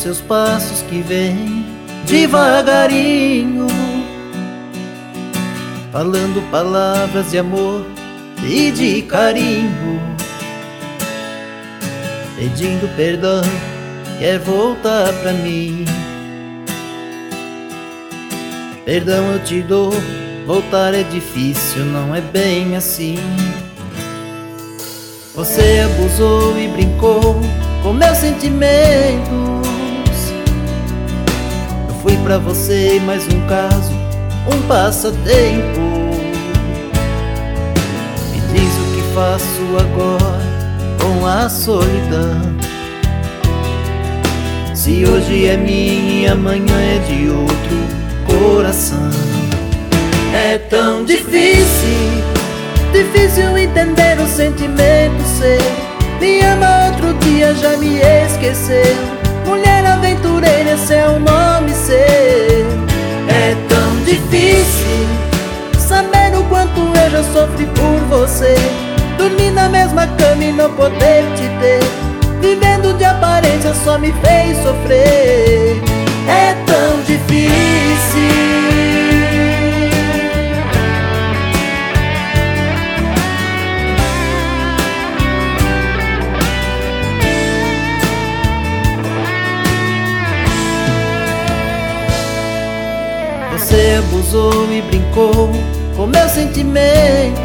seus passos que vêm devagarinho, falando palavras de amor e de carinho, pedindo perdão, quer voltar pra mim. Perdão eu te dou, voltar é difícil, não é bem assim. Você abusou e brincou com meus sentimentos. Eu fui pra você mais um caso, um passatempo. Me diz o que faço agora com a solidão. Se hoje é minha e amanhã é de outro coração. É tão difícil, difícil entender o sentimento seu. Me ama outro dia, já me esqueceu. Mulher aventureira, esse é o nome seu. É tão difícil saber o quanto eu já sofri por você. Dormir na mesma cama e não poder te ter. Vivendo de aparência só me fez sofrer. É tão difícil. Você abusou e brincou com meus sentimentos.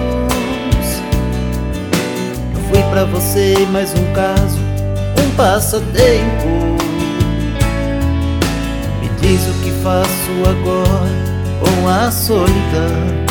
Eu fui pra você mais um caso, um passatempo. Me diz o que faço agora com a solidão.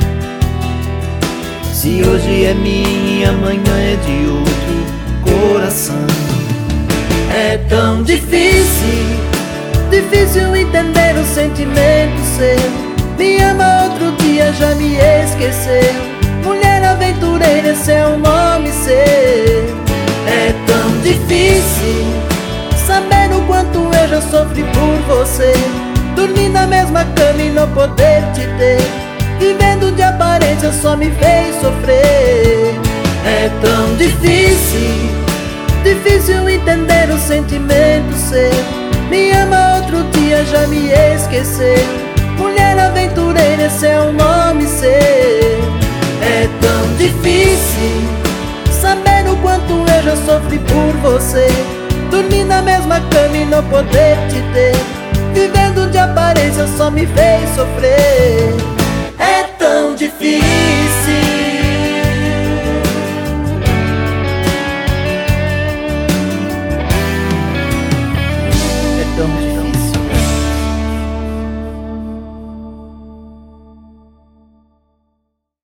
Se hoje é minha e amanhã é de outro coração. É tão difícil, difícil entender o sentimento seu. Me ama outro dia, já me esqueceu. Mulher aventureira, esse é o nome seu. É tão difícil saber o quanto eu já sofri por você. Dormir na mesma cama e não poder te ter. Vivendo de aparência só me fez sofrer. É tão difícil, difícil entender o sentimento seu. Me ama outro dia, já me esqueceu. Mulher aventureira, esse é o nome seu. É tão difícil saber o quanto eu já sofri por você. Dormir na mesma cama e não poder te ter. Vivendo de aparência só me fez sofrer.